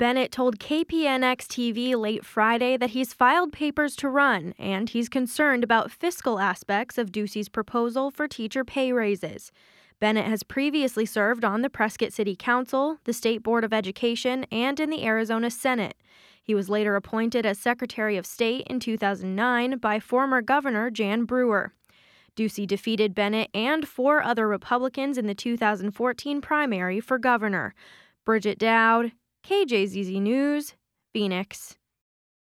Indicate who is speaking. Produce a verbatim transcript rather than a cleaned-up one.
Speaker 1: Bennett told K P N X T V late Friday that he's filed papers to run, and he's concerned about fiscal aspects of Ducey's proposal for teacher pay raises. Bennett has previously served on the Prescott City Council, the State Board of Education, and in the Arizona Senate. He was later appointed as Secretary of State in two thousand nine by former Governor Jan Brewer. Ducey defeated Bennett and four other Republicans in the two thousand fourteen primary for governor. Bridget Dowd, K J Z Z News, Phoenix.